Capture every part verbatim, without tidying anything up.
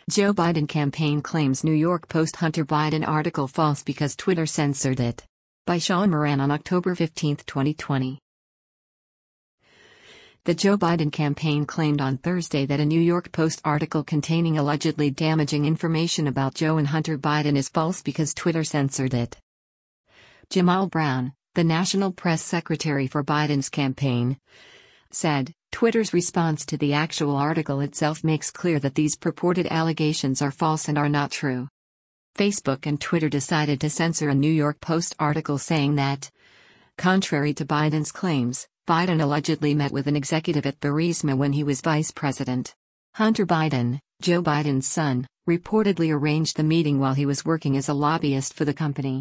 Joe Biden campaign claims New York Post Hunter Biden article false because Twitter censored it. By Sean Moran on October fifteenth, twenty twenty. The Joe Biden campaign claimed on Thursday that a New York Post article containing allegedly damaging information about Joe and Hunter Biden is false because Twitter censored it. Jamal Brown, the national press secretary for Biden's campaign, said, Twitter's response to the actual article itself makes clear that these purported allegations are false and are not true. Facebook and Twitter decided to censor a New York Post article saying that, contrary to Biden's claims, Biden allegedly met with an executive at Burisma when he was vice president. Hunter Biden, Joe Biden's son, reportedly arranged the meeting while he was working as a lobbyist for the company.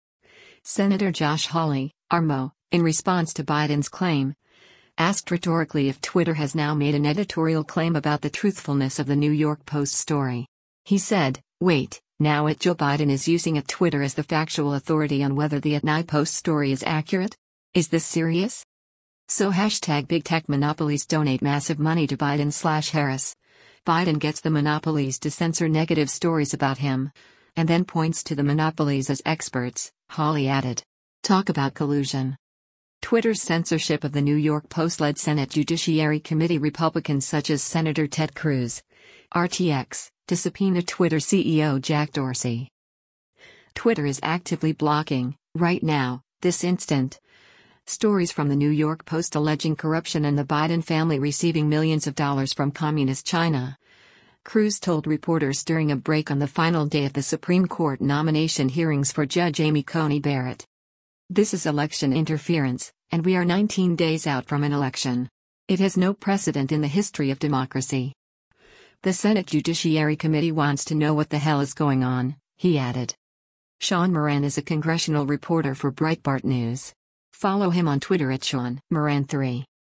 Senator Josh Hawley, R M O, in response to Biden's claim, asked rhetorically if Twitter has now made an editorial claim about the truthfulness of the New York Post story. He said, wait, now it Joe Biden is using at Twitter as the factual authority on whether the New York Post story is accurate? Is this serious? So hashtag big tech monopolies donate massive money to Biden slash Harris. Biden gets the monopolies to censor negative stories about him. And then points to the monopolies as experts, Hawley added. Talk about collusion. Twitter's censorship of the New York Post-led Senate Judiciary Committee Republicans such as Senator Ted Cruz, R T X, to subpoena Twitter C E O Jack Dorsey. Twitter is actively blocking, right now, this instant, stories from the New York Post alleging corruption and the Biden family receiving millions of dollars from communist China. Cruz told reporters during a break on the final day of the Supreme Court nomination hearings for Judge Amy Coney Barrett. This is election interference, and we are nineteen days out from an election. It has no precedent in the history of democracy. The Senate Judiciary Committee wants to know what the hell is going on, he added. Sean Moran is a congressional reporter for Breitbart News. Follow him on Twitter at Sean Moran three.